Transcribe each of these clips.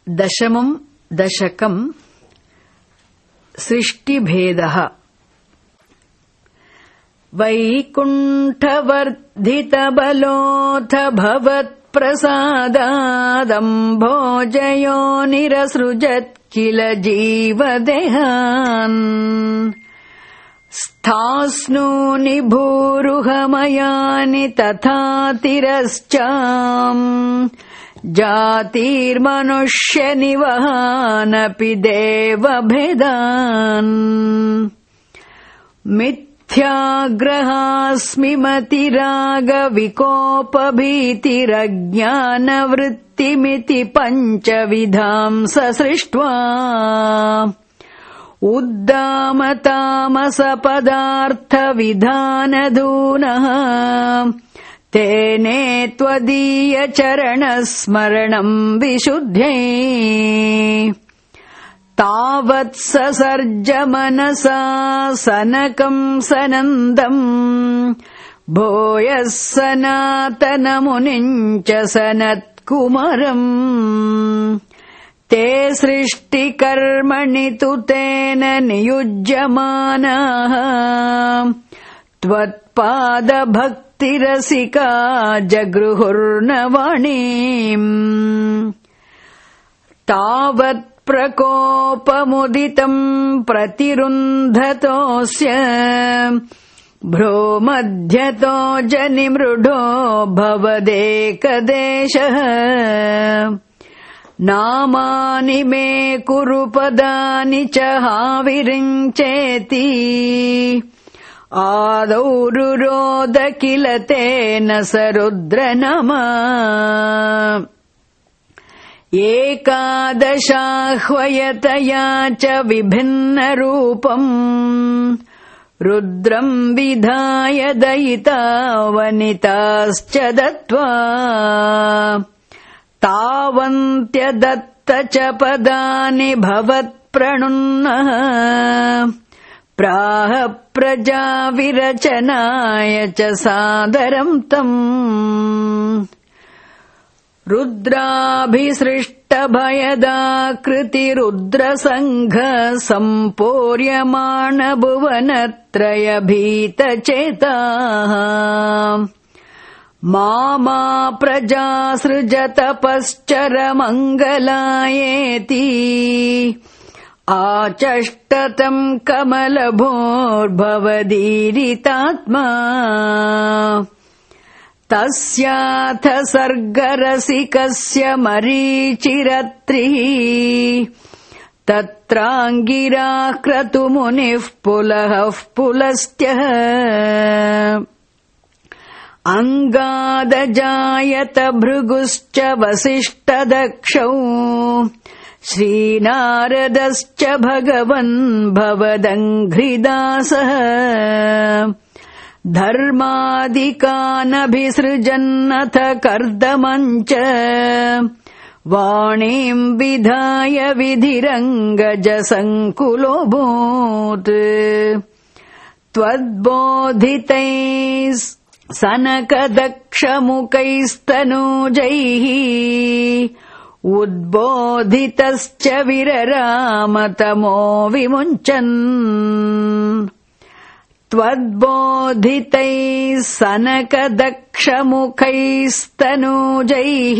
दशमं दशकं सृष्टिभेदः। वैकुण्ठवर्धितबलोऽथ भवत्प्रसादादम्भोजयो निरसृजत् किल जीवदेहान्। स्थास्नूनि भूरुहमयानि तथा तिरश्चाम् जातिर्मनुष्यनिवहानपि देवभेदान्। मिथ्याग्रहास्मि मतिरागविकोपभीतिरज्ञानवृत्तिमिति पञ्चविधां ससृष्ट्वा उद्दामतामसपदार्थविधानधूनः तेने त्वदीयचरणस्मरणम् विशुद्ध्यै। तावत् ससर्ज मनसा सनकम् सनन्दम् भूयः सनातनमुनिम् च सनत्कुमारम्। ते सृष्टिकर्मणि तु तेन नियुज्यमानाः त्वत्पादभक्तिरसिका जगृहुर्नवाणीम्। तावत् प्रकोपमुदितम् प्रतिरुन्धतोऽस्य भ्रूमध्यतो जनिमृढो भवदेकदेशः। नामानि मे कुरु पदानि च हाविरिञ्चेति आदौ रुरोद किल तेन स रुद्रनामा। एकादशाह्वयतया च विभिन्नरूपम् रुद्रम् विधाय दयिता वनिताश्च दत्त्वा तावन्त्यदत्त च पदानि भवत्प्रणुन्नः प्राह प्रजा विरचनाय च सादरम् तम्। रुद्राभिसृष्टभयदाकृतिरुद्रसङ्घ सम्पूर्यमाण भुवनत्रयभीतचेताः मामा प्रजासृजतपश्चरमङ्गलायेति आचष्टतम् कमलभूर्भवदीरितात्मा। तस्याथ सर्गरसिकस्य मरीचिरत्रिः तत्राङ्गिराः क्रतुमुनिः पुलः पुलस्त्यः। अङ्गादजायत भृगुश्च वसिष्ठदक्षौ श्रीनारदश्च भगवन् भवदङ्घ्रिदासः। धर्मादिकानभिसृजन्नथ कर्दमम् च वाणीम् विधाय विधिरङ्गजसङ्कुलोऽभूत्। त्वद्बोधितैः सनकदक्षमुखैस्तनूजैः उद्बोधितश्च विररामतमो विमुञ्चन्। त्वद्बोधितैः सनकदक्षमुखैस्तनूजैः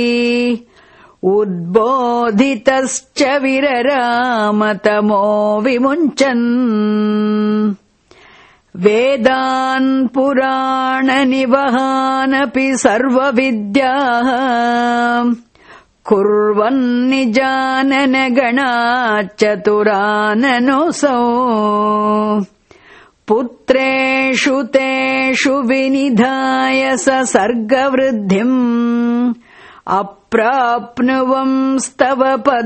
उद्बोधितश्च विररामतमो विमुञ्चन्। वेदान् पुराणनिवहानपि सर्वविद्याः कुर्वन्निजाननगणाच्चतुराननोऽसौ। पुत्रेषु तेषु विनिधाय ससर्गवृद्धिम् अप्राप्नुवंस्तव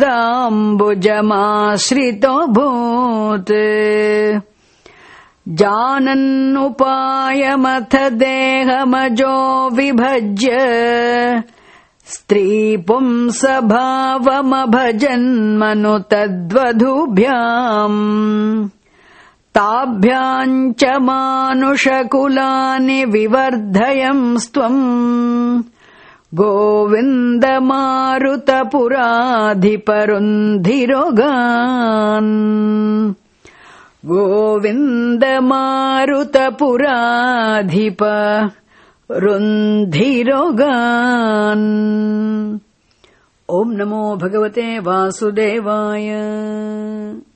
पदाम्बुजमाश्रितोऽभूत्। जानन्नुपायमथ देहमजो विभज्य स्त्रीपुंसभावमभजन्मनु तद्वधूभ्याम्। ताभ्याम् च मानुषकुलानि विवर्धयंस्त्वम् गोविन्द मारुतपुराधिपरुन्धिरोगान् गोविन्द मारुतपुराधिपरुन्धिरोगान्। ॐ नमो भगवते वासुदेवाय।